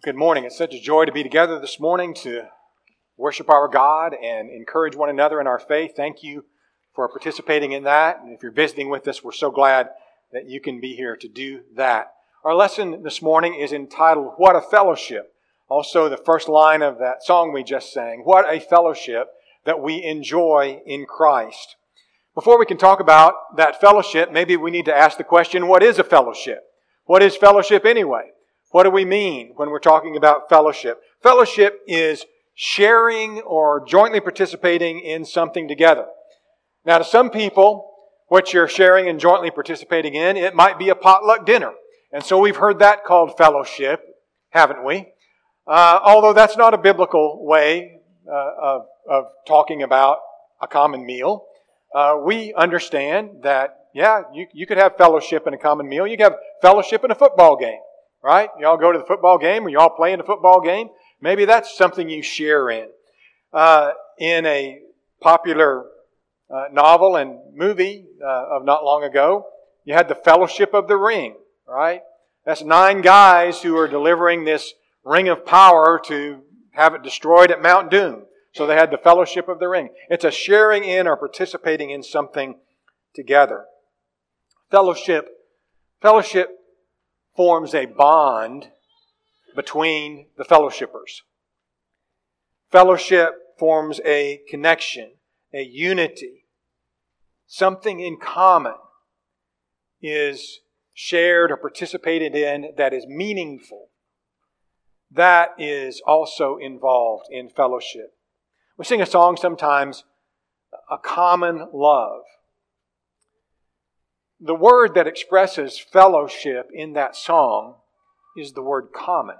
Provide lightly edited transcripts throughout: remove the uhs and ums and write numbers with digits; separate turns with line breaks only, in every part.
Good morning. It's such a joy to be together this morning to worship our God and encourage one another in our faith. Thank you for participating in that. And if you're visiting with us, we're so glad that you can be here to do that. Our lesson this morning is entitled, What a Fellowship. Also, the first line of that song we just sang, What a Fellowship that we enjoy in Christ. Before we can talk about that fellowship, maybe we need to ask the question, what is a fellowship? What is fellowship anyway? What do we mean when we're talking about fellowship? Fellowship is sharing or jointly participating in something together. Now, to some people, what you're sharing and jointly participating in, it might be a potluck dinner. And so we've heard that called fellowship, haven't we? Although that's not a biblical way of talking about a common meal. We understand that, you could have fellowship in a common meal. You could have fellowship in a football game. Right? You all go to the football game, or you all play in a football game. Maybe that's something you share in. In a popular novel and movie of not long ago, you had the Fellowship of the Ring, right? That's 9 guys who are delivering this ring of power to have it destroyed at Mount Doom. So they had the Fellowship of the Ring. It's a sharing in or participating in something together. Fellowship forms a bond between the fellowshippers. Fellowship forms a connection, a unity. Something in common is shared or participated in that is meaningful. That is also involved in fellowship. We sing a song sometimes, A Common Love. The word that expresses fellowship in that song is the word common.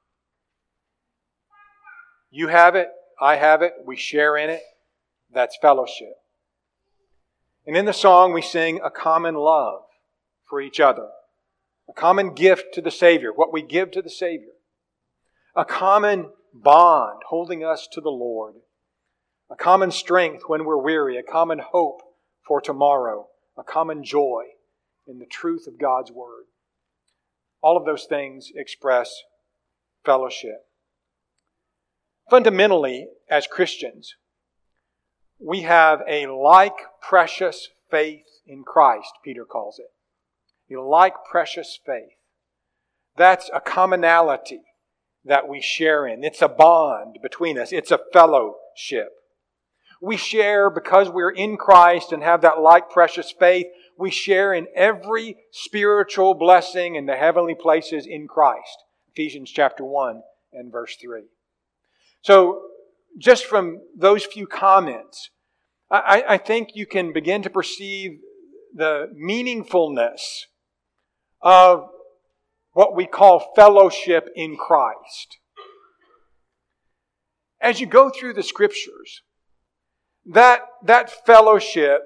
You have it, I have it, we share in it. That's fellowship. And in the song we sing a common love for each other. A common gift to the Savior, what we give to the Savior. A common bond holding us to the Lord. A common strength when we're weary. A common hope for tomorrow. A common joy in the truth of God's Word. All of those things express fellowship. Fundamentally, as Christians, we have a like precious faith in Christ, Peter calls it. A like precious faith. That's a commonality that we share in. It's a bond between us. It's a fellowship. We share because we're in Christ and have that like precious faith. We share in every spiritual blessing in the heavenly places in Christ. Ephesians chapter 1 and verse 3. So, just from those few comments, I think you can begin to perceive the meaningfulness of what we call fellowship in Christ. As you go through the Scriptures, that fellowship,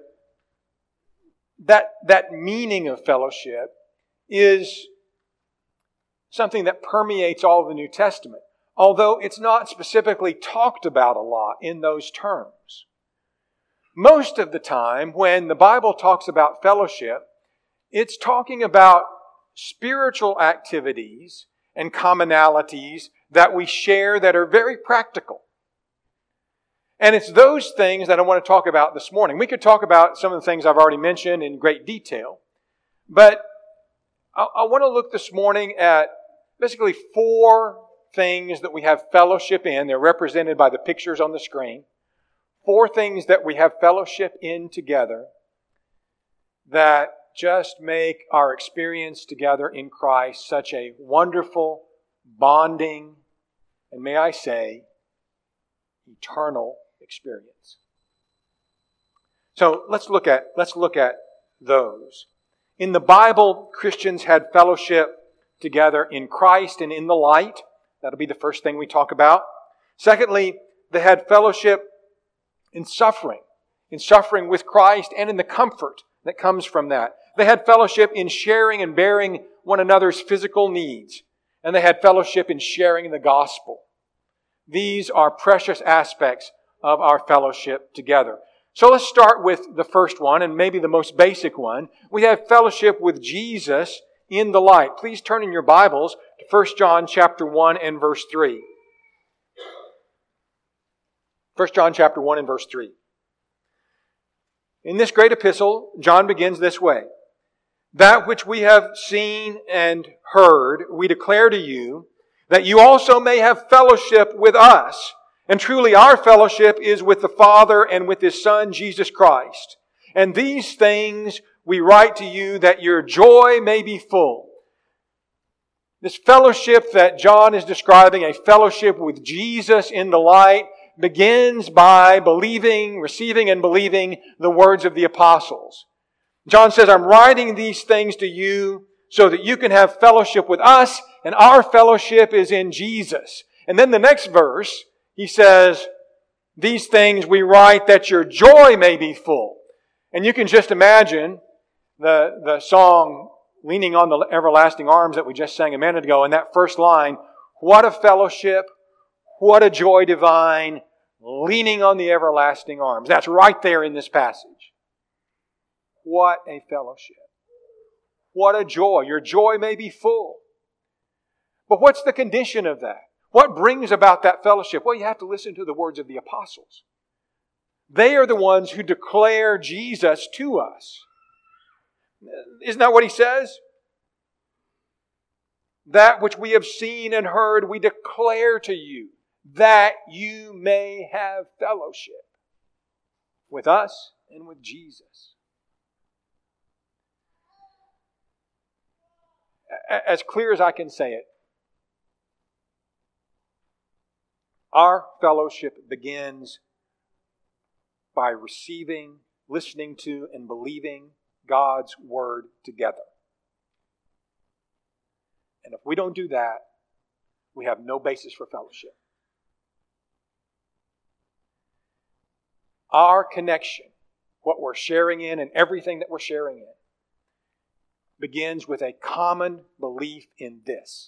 that meaning of fellowship is something that permeates all of the New Testament, although it's not specifically talked about a lot in those terms. Most of the time, when the Bible talks about fellowship, it's talking about spiritual activities and commonalities that we share that are very practical. And it's those things that I want to talk about this morning. We could talk about some of the things I've already mentioned in great detail. But I want to look this morning at basically 4 things that we have fellowship in. They're represented by the pictures on the screen. 4 things that we have fellowship in together that just make our experience together in Christ such a wonderful, bonding, and may I say, eternal experience. So let's look at those. In the Bible, Christians had fellowship together in Christ and in the light. That'll be the first thing we talk about. Secondly, they had fellowship in suffering with Christ and in the comfort that comes from that. They had fellowship in sharing and bearing one another's physical needs. And they had fellowship in sharing the gospel. These are precious aspects of our fellowship together. So let's start with the first one, and maybe the most basic one. We have fellowship with Jesus in the light. Please turn in your Bibles to 1 John chapter 1 and verse 3. 1 John chapter 1 and verse 3. In this great epistle, John begins this way. That which we have seen and heard, we declare to you, that you also may have fellowship with us. And truly our fellowship is with the Father and with His Son, Jesus Christ. And these things we write to you that your joy may be full. This fellowship that John is describing, a fellowship with Jesus in the light, begins by believing, receiving and believing the words of the apostles. John says, I'm writing these things to you so that you can have fellowship with us, and our fellowship is in Jesus. And then the next verse, he says, these things we write that your joy may be full. And you can just imagine the song, Leaning on the Everlasting Arms, that we just sang a minute ago, in that first line, what a fellowship, what a joy divine, leaning on the everlasting arms. That's right there in this passage. What a fellowship. What a joy. Your joy may be full. But what's the condition of that? What brings about that fellowship? Well, you have to listen to the words of the apostles. They are the ones who declare Jesus to us. Isn't that what he says? That which we have seen and heard, we declare to you, that you may have fellowship with us and with Jesus. As clear as I can say it, our fellowship begins by receiving, listening to, and believing God's Word together. And if we don't do that, we have no basis for fellowship. Our connection, what we're sharing in and everything that we're sharing in, begins with a common belief in this.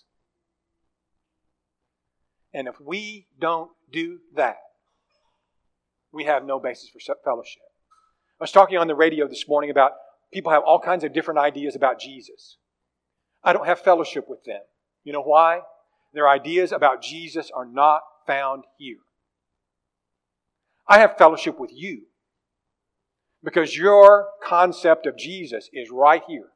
And if we don't do that, we have no basis for fellowship. I was talking on the radio this morning about people have all kinds of different ideas about Jesus. I don't have fellowship with them. You know why? Their ideas about Jesus are not found here. I have fellowship with you because your concept of Jesus is right here.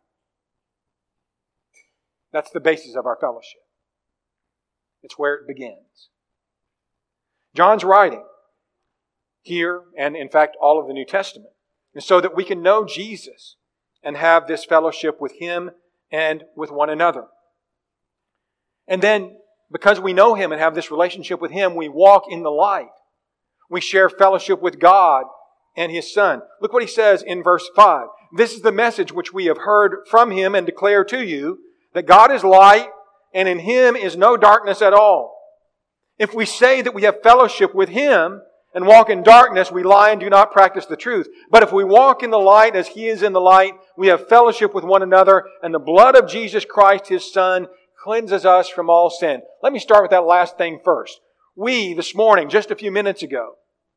That's the basis of our fellowship. It's where it begins. John's writing here, and in fact all of the New Testament, and so that we can know Jesus and have this fellowship with Him and with one another. And then, because we know Him and have this relationship with Him, we walk in the light. We share fellowship with God and His Son. Look what he says in verse 5. This is the message which we have heard from Him and declare to you, that God is light, and in Him is no darkness at all. If we say that we have fellowship with Him and walk in darkness, we lie and do not practice the truth. But if we walk in the light as He is in the light, we have fellowship with one another, and the blood of Jesus Christ, His Son, cleanses us from all sin. Let me start with that last thing first. We, this morning, just a few minutes ago,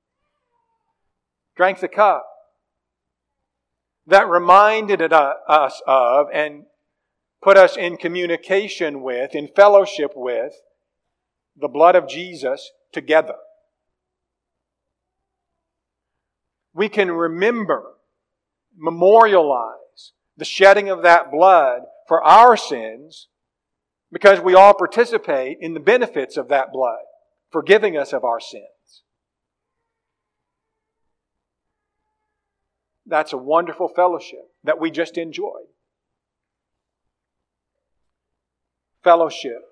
drank the cup that reminded us of and put us in communication with, in fellowship with, the blood of Jesus together. We can remember, memorialize the shedding of that blood for our sins because we all participate in the benefits of that blood, forgiving us of our sins. That's a wonderful fellowship that we just enjoyed. Fellowship.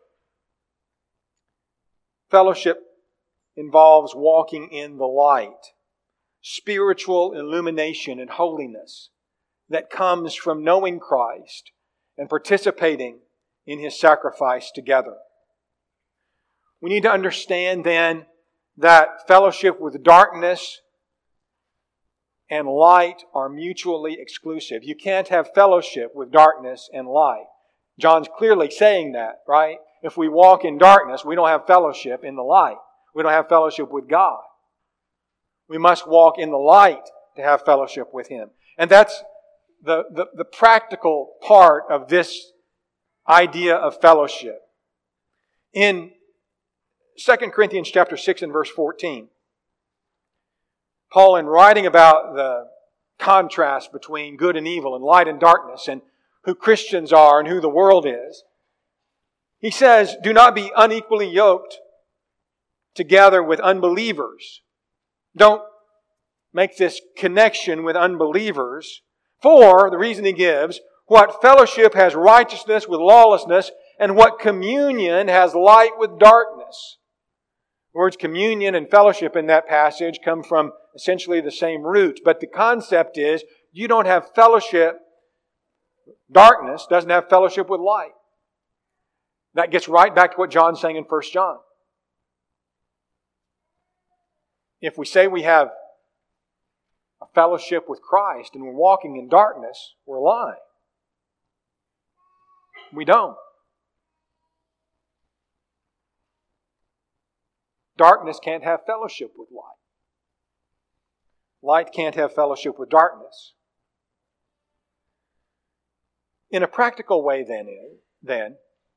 Fellowship involves walking in the light, spiritual illumination and holiness that comes from knowing Christ and participating in His sacrifice together. We need to understand then that fellowship with darkness and light are mutually exclusive. You can't have fellowship with darkness and light. John's clearly saying that, right? If we walk in darkness, we don't have fellowship in the light. We don't have fellowship with God. We must walk in the light to have fellowship with Him. And that's the practical part of this idea of fellowship. In 2 Corinthians chapter 6 and verse 14, Paul, in writing about the contrast between good and evil and light and darkness and who Christians are and who the world is, he says, do not be unequally yoked together with unbelievers. Don't make this connection with unbelievers. For, the reason he gives, what fellowship has righteousness with lawlessness, and what communion has light with darkness? The words communion and fellowship in that passage come from essentially the same root. But the concept is, you don't have fellowship. Darkness doesn't have fellowship with light. That gets right back to what John's saying in 1 John. If we say we have a fellowship with Christ and we're walking in darkness, we're lying. We don't. Darkness can't have fellowship with light. Light can't have fellowship with darkness. In a practical way then,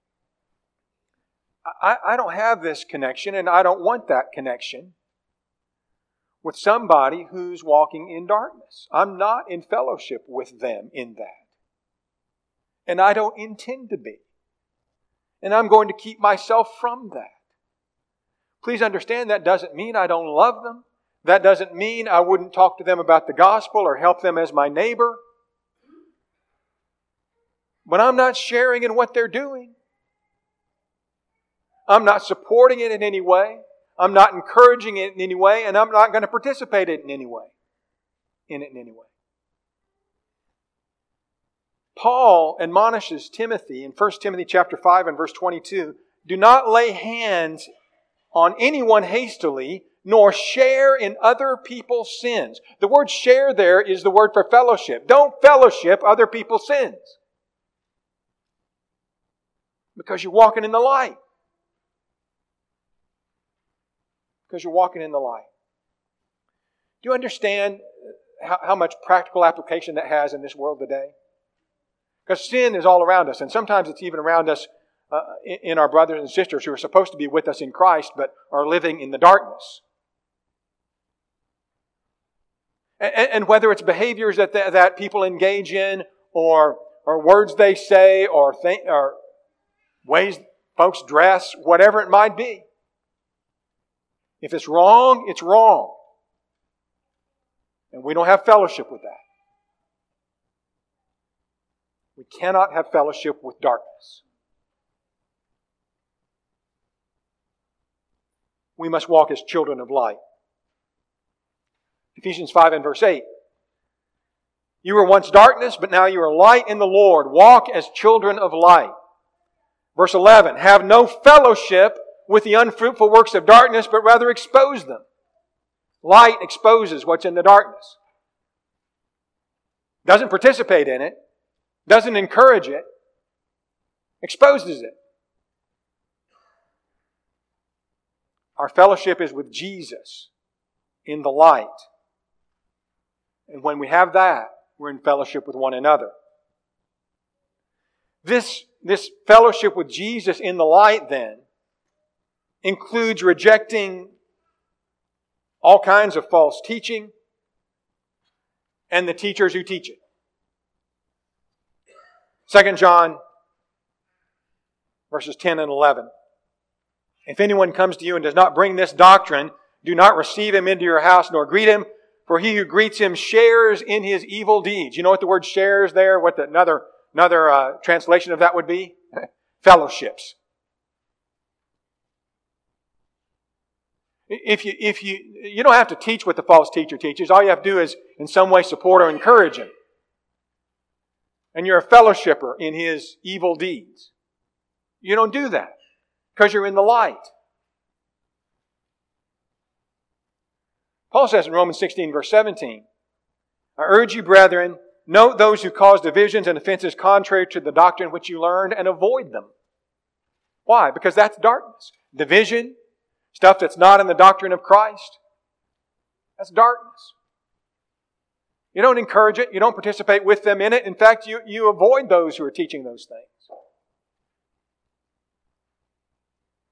I don't have this connection and I don't want that connection with somebody who's walking in darkness. I'm not in fellowship with them in that. And I don't intend to be. And I'm going to keep myself from that. Please understand that doesn't mean I don't love them. That doesn't mean I wouldn't talk to them about the gospel or help them as my neighbor. But I'm not sharing in what they're doing. I'm not supporting it in any way. I'm not encouraging it in any way, and I'm not going to participate in it in any way. Paul admonishes Timothy in 1 Timothy chapter 5 and verse 22, do not lay hands on anyone hastily, nor share in other people's sins. The word share there is the word for fellowship. Don't fellowship other people's sins. Because you're walking in the light. Because you're walking in the light. Do you understand how much practical application that has in this world today? Because sin is all around us, and sometimes it's even around us in our brothers and sisters who are supposed to be with us in Christ, but are living in the darkness. And whether it's behaviors that people engage in, or words they say, or ways folks dress, whatever it might be. If it's wrong, it's wrong. And we don't have fellowship with that. We cannot have fellowship with darkness. We must walk as children of light. Ephesians 5 and verse 8. You were once darkness, but now you are light in the Lord. Walk as children of light. Verse 11. Have no fellowship with the unfruitful works of darkness, but rather expose them. Light exposes what's in the darkness. Doesn't participate in it. Doesn't encourage it. Exposes it. Our fellowship is with Jesus in the light. And when we have that, we're in fellowship with one another. This fellowship with Jesus in the light, then, includes rejecting all kinds of false teaching and the teachers who teach it. 2 John verses 10 and 11. If anyone comes to you and does not bring this doctrine, do not receive him into your house nor greet him, for he who greets him shares in his evil deeds. You know what the word shares there? What another translation of that would be? Fellowships. If you don't have to teach what the false teacher teaches. All you have to do is in some way support or encourage him. And you're a fellowshipper in his evil deeds. You don't do that because you're in the light. Paul says in Romans 16 verse 17, I urge you, brethren, note those who cause divisions and offenses contrary to the doctrine which you learned and avoid them. Why? Because that's darkness. Division, stuff that's not in the doctrine of Christ, that's darkness. You don't encourage it. You don't participate with them in it. In fact, you avoid those who are teaching those things.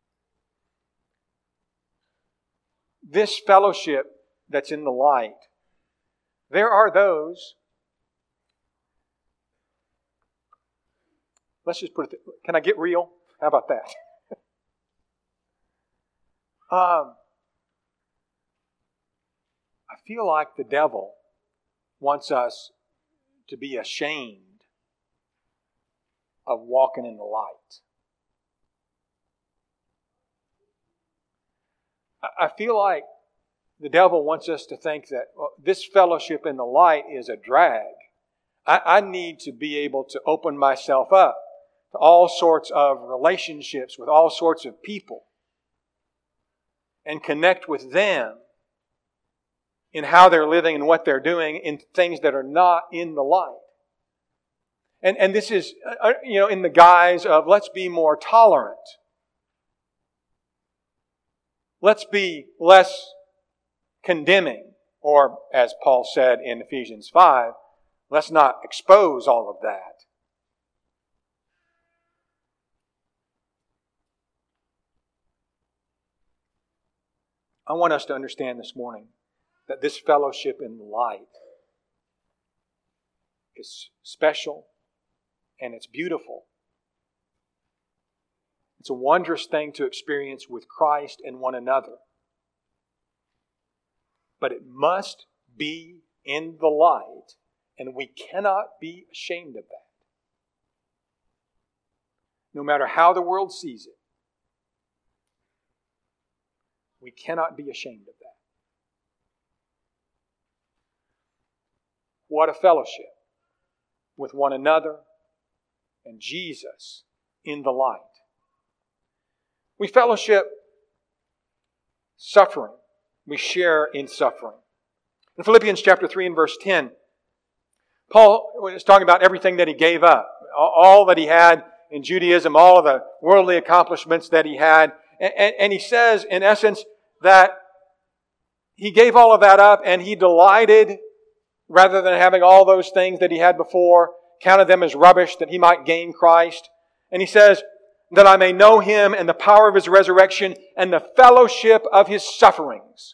this fellowship that's in the light, there are those, let's just put it, can I get real? How about that? I feel like the devil wants us to be ashamed of walking in the light. I feel like the devil wants us to think that this fellowship in the light is a drag. I need to be able to open myself up to all sorts of relationships with all sorts of people and connect with them in how they're living and what they're doing in things that are not in the light. And this is, in the guise of let's be more tolerant. Let's be less condemning. Or, as Paul said in Ephesians 5, let's not expose all of that. I want us to understand this morning that this fellowship in the light is special and it's beautiful. It's a wondrous thing to experience with Christ and one another. But it must be in the light, and we cannot be ashamed of that. No matter how the world sees it, we cannot be ashamed of that. What a fellowship with one another and Jesus in the light. We fellowship suffering. We share in suffering. In Philippians chapter 3 and verse 10, Paul was talking about everything that he gave up. All that he had in Judaism, all of the worldly accomplishments that he had. And he says, in essence, that he gave all of that up and he delighted, rather than having all those things that he had before, counted them as rubbish that he might gain Christ. And he says, that I may know Him and the power of His resurrection and the fellowship of His sufferings,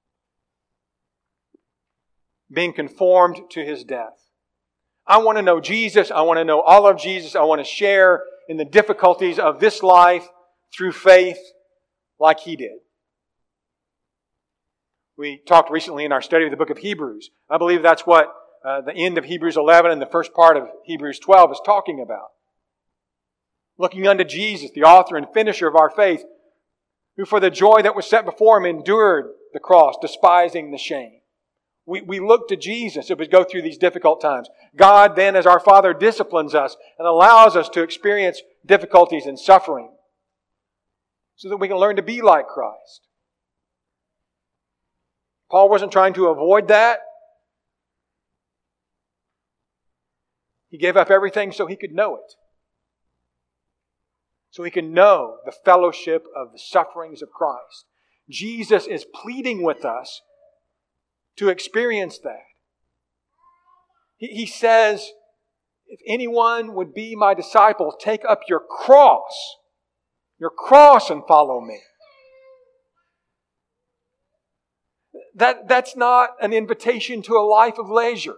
being conformed to His death. I want to know Jesus. I want to know all of Jesus. I want to share in the difficulties of this life through faith like He did. We talked recently in our study of the book of Hebrews. I believe that's what the end of Hebrews 11 and the first part of Hebrews 12 is talking about. Looking unto Jesus, the author and finisher of our faith, who for the joy that was set before Him endured the cross, despising the shame. We look to Jesus as we go through these difficult times. God then, as our Father, disciplines us and allows us to experience difficulties and suffering so that we can learn to be like Christ. Paul wasn't trying to avoid that. He gave up everything so he could know it. So he can know the fellowship of the sufferings of Christ. Jesus is pleading with us to experience that. He says, if anyone would be my disciple, take up your cross and follow me. That's not an invitation to a life of leisure.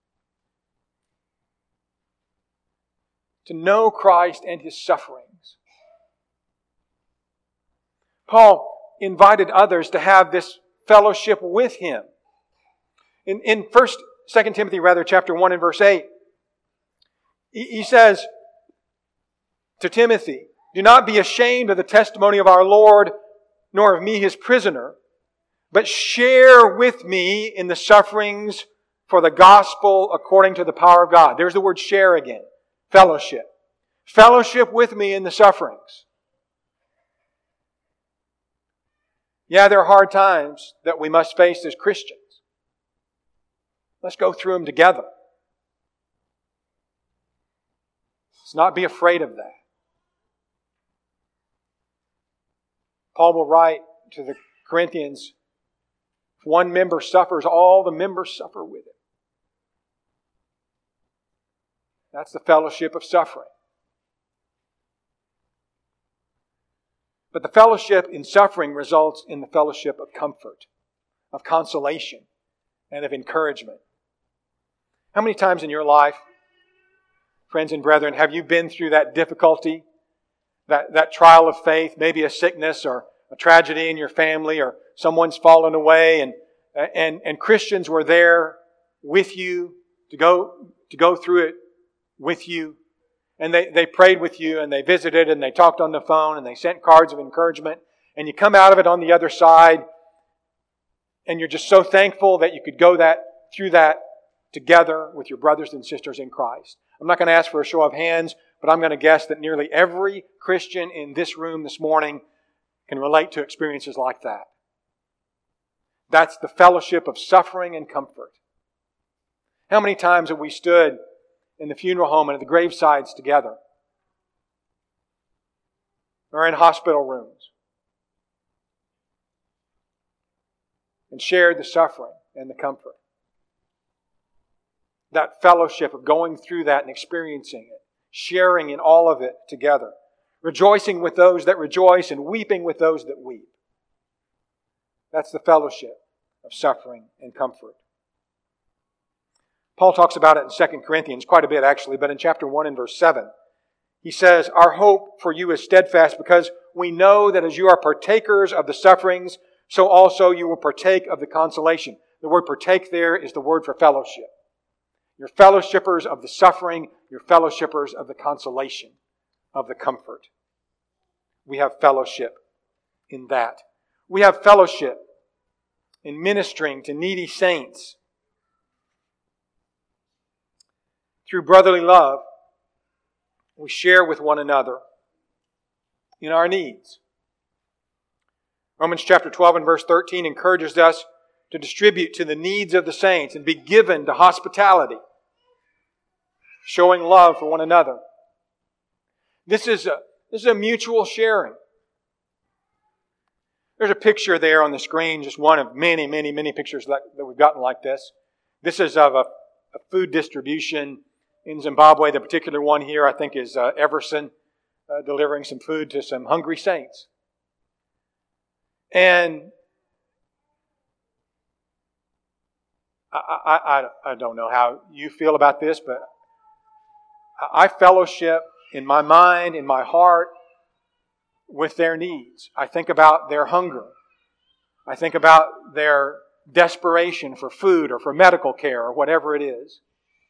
To know Christ and His sufferings. Paul invited others to have this fellowship with him. In 2 Timothy chapter 1 and verse 8, he says to Timothy, do not be ashamed of the testimony of our Lord, nor of me His prisoner, but share with me in the sufferings for the gospel according to the power of God. There's the word share again. Fellowship. Fellowship with me in the sufferings. Yeah, there are hard times that we must face as Christians. Let's go through them together. Let's not be afraid of that. Paul will write to the Corinthians, if one member suffers, all the members suffer with it. That's the fellowship of suffering. But the fellowship in suffering results in the fellowship of comfort, of consolation, and of encouragement. How many times in your life, friends and brethren, have you been through that difficulty, that trial of faith, maybe a sickness or a tragedy in your family, or someone's fallen away, and Christians were there with you to go through it with you, and they prayed with you, and they visited, and they talked on the phone, and they sent cards of encouragement, and you come out of it on the other side, and you're just so thankful that you could go through that together with your brothers and sisters in Christ. I'm not going to ask for a show of hands, but I'm going to guess that nearly every Christian in this room this morning can relate to experiences like that. That's the fellowship of suffering and comfort. How many times have we stood in the funeral home and at the gravesides together? Or in hospital rooms and shared the suffering and the comfort. That fellowship of going through that and experiencing it, sharing in all of it together, rejoicing with those that rejoice and weeping with those that weep. That's the fellowship of suffering and comfort. Paul talks about it in 2 Corinthians quite a bit actually, but in chapter 1 and verse 7, he says, "Our hope for you is steadfast because we know that as you are partakers of the sufferings, so also you will partake of the consolation." The word partake there is the word for fellowship. You're fellowshippers of the suffering. You're fellowshippers of the consolation, of the comfort. We have fellowship in that. We have fellowship in ministering to needy saints. Through brotherly love, we share with one another in our needs. Romans chapter 12 and verse 13 encourages us to distribute to the needs of the saints and be given to hospitality, showing love for one another. This is a mutual sharing. There's a picture there on the screen, just one of many, many, many pictures that we've gotten like this. This is of a food distribution in Zimbabwe. The particular one here, I think, is Everson delivering some food to some hungry saints. And I don't know how you feel about this, but I fellowship in my mind, in my heart, with their needs. I think about their hunger. I think about their desperation for food or for medical care or whatever it is.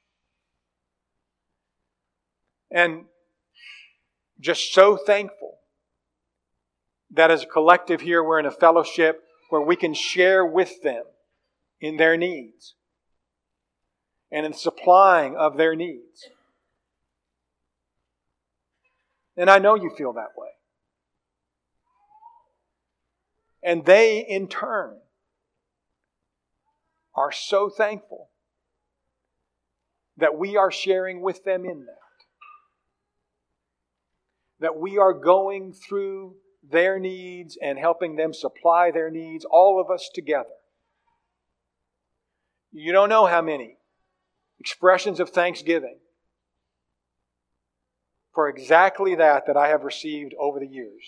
And just so thankful that as a collective here we're in a fellowship where we can share with them in their needs and in supplying of their needs. And I know you feel that way. And they, in turn, are so thankful that we are sharing with them in that. That we are going through their needs and helping them supply their needs, all of us together. You don't know how many expressions of thanksgiving for exactly that I have received over the years.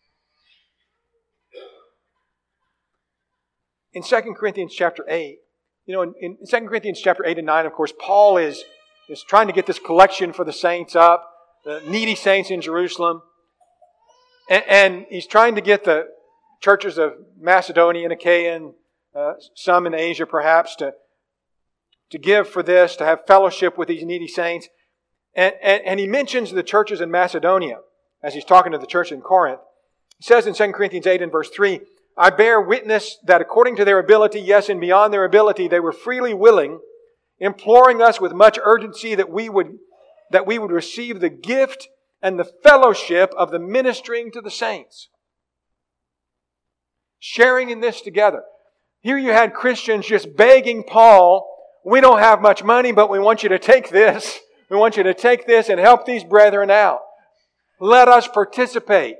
In 2 Corinthians chapter 8, in 2 Corinthians chapter 8 and 9, of course, Paul is trying to get this collection for the saints up, the needy saints in Jerusalem. And he's trying to get the churches of Macedonia and Achaia and some in Asia perhaps to give for this, to have fellowship with these needy saints. And he mentions the churches in Macedonia as he's talking to the church in Corinth. He says in 2 Corinthians 8 and verse 3, "I bear witness that according to their ability, yes, and beyond their ability, they were freely willing, imploring us with much urgency that we would receive the gift and the fellowship of the ministering to the saints." Sharing in this together. Here you had Christians just begging Paul, "We don't have much money, but we want you to take this. We want you to take this and help these brethren out. Let us participate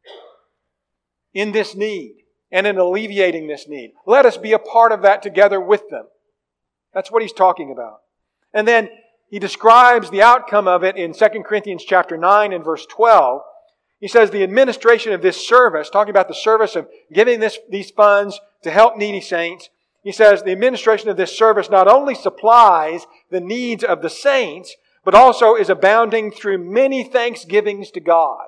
in this need and in alleviating this need. Let us be a part of that together with them." That's what he's talking about. And then he describes the outcome of it in 2 Corinthians chapter 9 and verse 12. He says the administration of this service, talking about the service of giving these funds to help needy saints, he says the administration of this service not only supplies the needs of the saints, but also is abounding through many thanksgivings to God.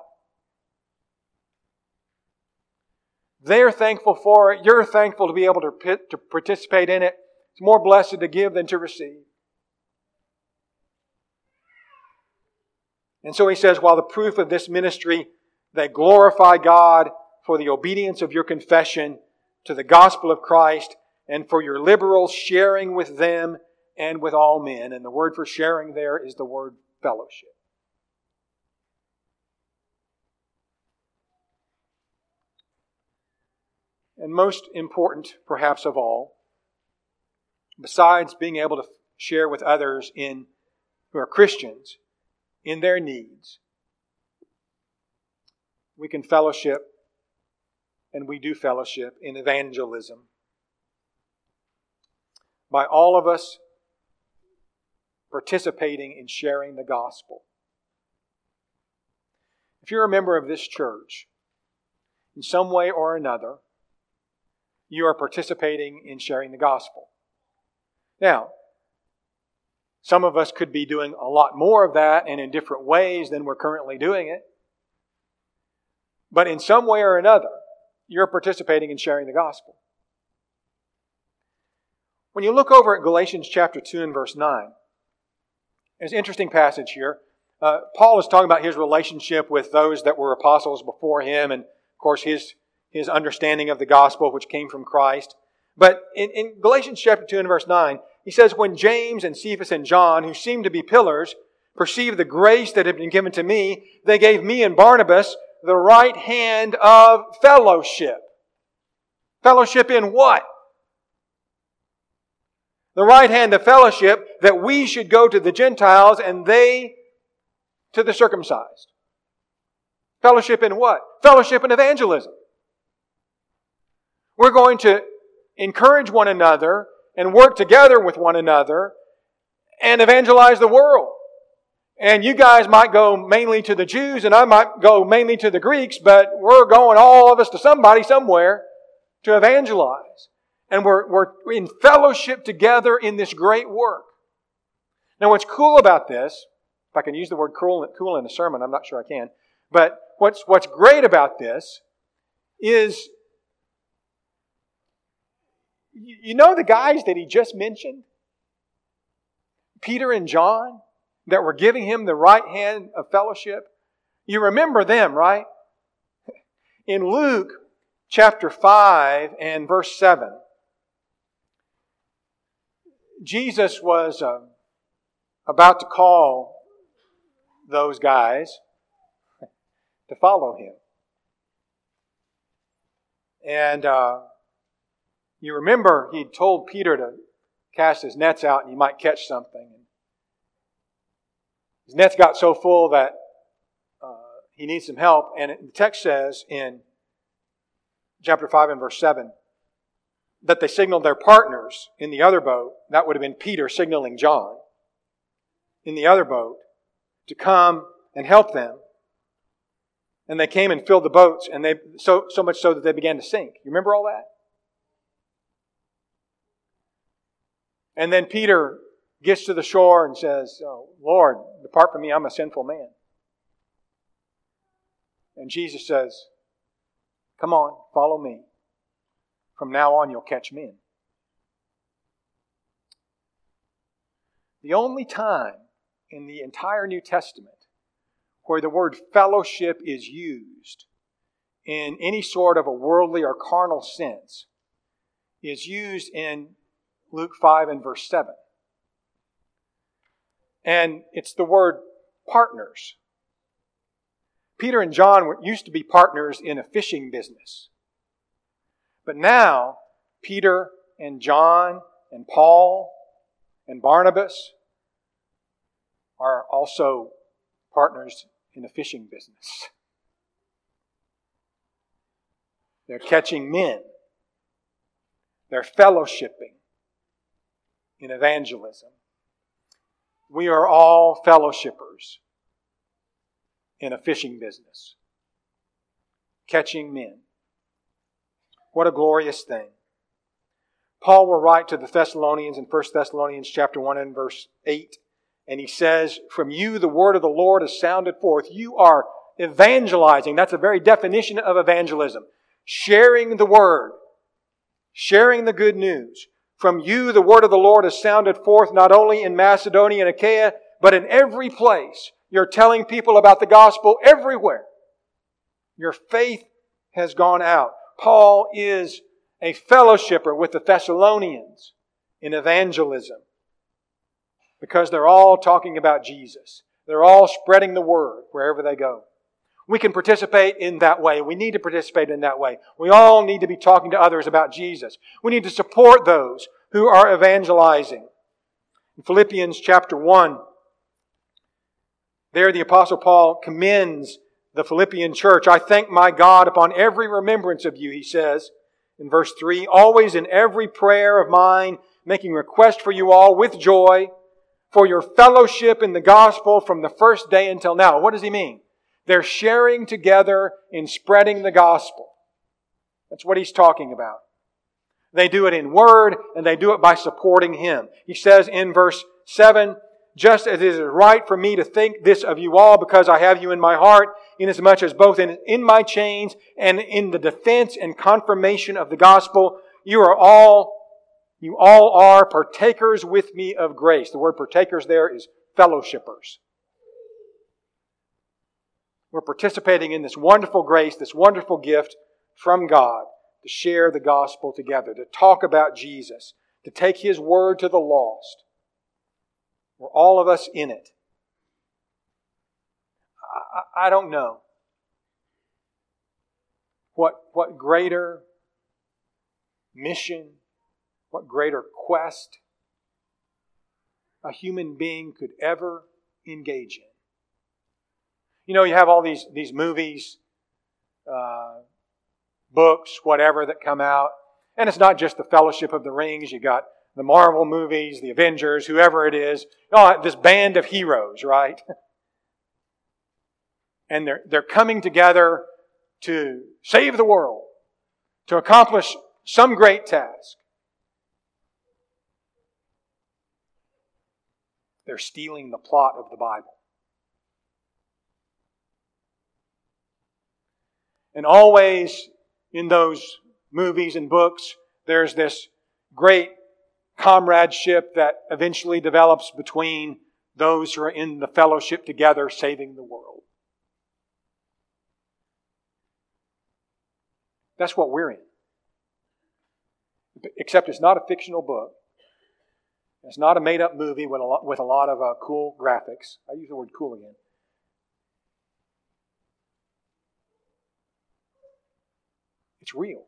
They're thankful for it. You're thankful to be able to participate in it. It's more blessed to give than to receive. And so he says, while the proof of this ministry, they glorify God for the obedience of your confession to the gospel of Christ and for your liberal sharing with them and with all men. And the word for sharing there is the word fellowship. And most important, perhaps of all, besides being able to share with others who are Christians in their needs, we can fellowship, and we do fellowship in evangelism. By all of us participating in sharing the gospel. If you're a member of this church, in some way or another, you are participating in sharing the gospel. Now, some of us could be doing a lot more of that and in different ways than we're currently doing it. But in some way or another, you're participating in sharing the gospel. When you look over at Galatians chapter 2 and verse 9, there's an interesting passage here. Paul is talking about his relationship with those that were apostles before him and, of course, his understanding of the gospel which came from Christ. But in Galatians chapter 2 and verse 9, he says, when James and Cephas and John, who seemed to be pillars, perceived the grace that had been given to me, they gave me and Barnabas the right hand of fellowship. Fellowship in what? The right hand of fellowship that we should go to the Gentiles and they to the circumcised. Fellowship in what? Fellowship in evangelism. We're going to encourage one another and work together with one another and evangelize the world. And you guys might go mainly to the Jews and I might go mainly to the Greeks, but we're going all of us to somebody somewhere to evangelize. And we're in fellowship together in this great work. Now what's cool about this, if I can use the word cool in a sermon, I'm not sure I can, but what's great about this is, you know the guys that he just mentioned? Peter and John, that were giving him the right hand of fellowship? You remember them, right? In Luke chapter 5 and verse 7, Jesus was about to call those guys to follow Him. And you remember He told Peter to cast his nets out and you might catch something. His nets got so full that he needs some help. And the text says in chapter 5 and verse 7 that they signaled their partners in the other boat. That would have been Peter signaling John in the other boat to come and help them. And they came and filled the boats, and they so much so that they began to sink. You remember all that? And then Peter gets to the shore and says, "Oh, Lord, depart from me, I'm a sinful man." And Jesus says, "Come on, follow me. From now on, you'll catch men." The only time in the entire New Testament where the word fellowship is used in any sort of a worldly or carnal sense is used in Luke 5 and verse 7. And it's the word partners. Peter and John used to be partners in a fishing business. But now, Peter and John and Paul and Barnabas are also partners in a fishing business. They're catching men. They're fellowshipping in evangelism. We are all fellowshippers in a fishing business. catching men. What a glorious thing. Paul will write to the Thessalonians in 1 Thessalonians chapter 1 and verse 8, and he says, "From you the word of the Lord is sounded forth." You are evangelizing. That's the very definition of evangelism. Sharing the word. Sharing the good news. From you the word of the Lord is sounded forth not only in Macedonia and Achaia, but in every place. You're telling people about the gospel everywhere. Your faith has gone out. Paul is a fellowshipper with the Thessalonians in evangelism because they're all talking about Jesus. They're all spreading the word wherever they go. We can participate in that way. We need to participate in that way. We all need to be talking to others about Jesus. We need to support those who are evangelizing. In Philippians chapter 1, there the Apostle Paul commends the Philippian church. "I thank my God upon every remembrance of you," he says in verse 3, "always in every prayer of mine, making request for you all with joy, for your fellowship in the gospel from the first day until now." What does he mean? They're sharing together in spreading the gospel. That's what he's talking about. They do it in word, and they do it by supporting him. He says in verse 7, "Just as it is right for me to think this of you all, because I have you in my heart, inasmuch as both in my chains and in the defense and confirmation of the gospel, you all are partakers with me of grace." The word partakers there is fellowshippers. We're participating in this wonderful grace, this wonderful gift from God to share the gospel together, to talk about Jesus, to take His word to the lost. We're all of us in it. I don't know what greater mission, what greater quest a human being could ever engage in. You know, you have all these movies, books, whatever, that come out. And it's not just the Fellowship of the Rings. You got the Marvel movies, the Avengers, whoever it is. This band of heroes, right? And they're coming together to save the world, to accomplish some great task. They're stealing the plot of the Bible. And always in those movies and books, there's this great comradeship that eventually develops between those who are in the fellowship together saving the world. That's what we're in. Except it's not a fictional book. It's not a made-up movie with a lot of cool graphics. I use the word cool again. It's real.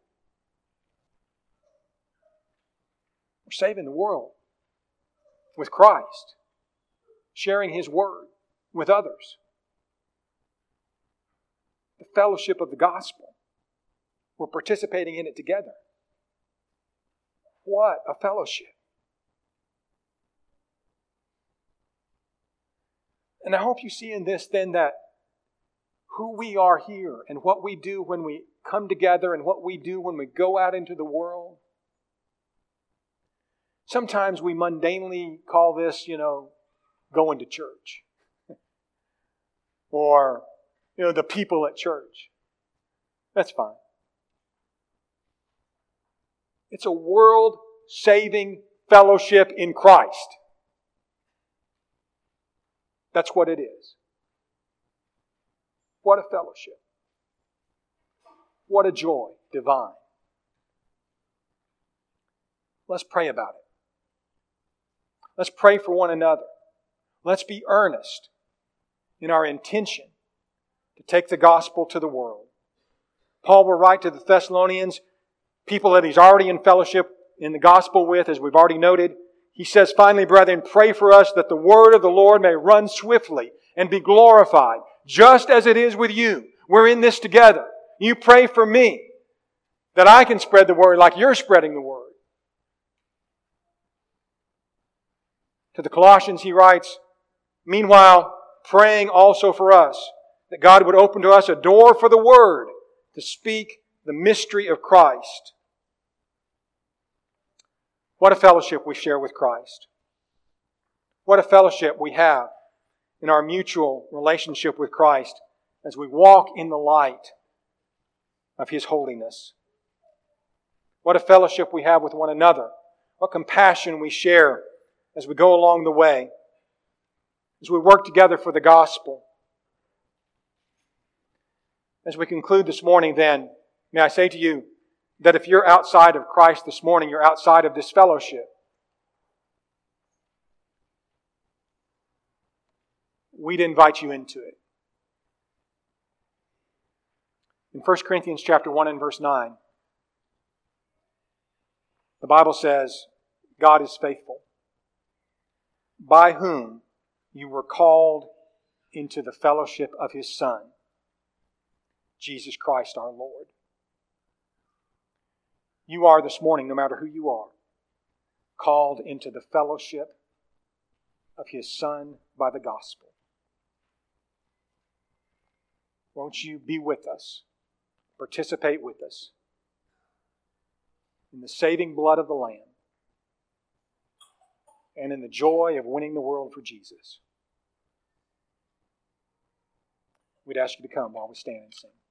We're saving the world with Christ, sharing His word with others. The fellowship of the gospel. We're participating in it together. What a fellowship. And I hope you see in this then that who we are here and what we do when we come together and what we do when we go out into the world. Sometimes we mundanely call this, going to church. Or, the people at church. That's fine. It's a world-saving fellowship in Christ. That's what it is. What a fellowship. What a joy divine. Let's pray about it. Let's pray for one another. Let's be earnest in our intention to take the gospel to the world. Paul will write to the Thessalonians, people that he's already in fellowship in the gospel with, as we've already noted. He says, "Finally, brethren, pray for us that the word of the Lord may run swiftly and be glorified, just as it is with you." We're in this together. You pray for me that I can spread the word like you're spreading the word. To the Colossians he writes, "Meanwhile, praying also for us, that God would open to us a door for the word to speak the mystery of Christ. What a fellowship we share with Christ. What a fellowship we have in our mutual relationship with Christ as we walk in the light of His holiness. What a fellowship we have with one another. What compassion we share as we go along the way, as we work together for the gospel. As we conclude this morning then, may I say to you that if you're outside of Christ this morning, you're outside of this fellowship. We'd invite you into it. In 1 Corinthians chapter 1 and verse 9, the Bible says, God is faithful, by whom you were called into the fellowship of His Son, Jesus Christ our Lord. You are this morning, no matter who you are, called into the fellowship of His Son by the gospel. Won't you be with us, participate with us in the saving blood of the Lamb and in the joy of winning the world for Jesus? We'd ask you to come while we stand and sing.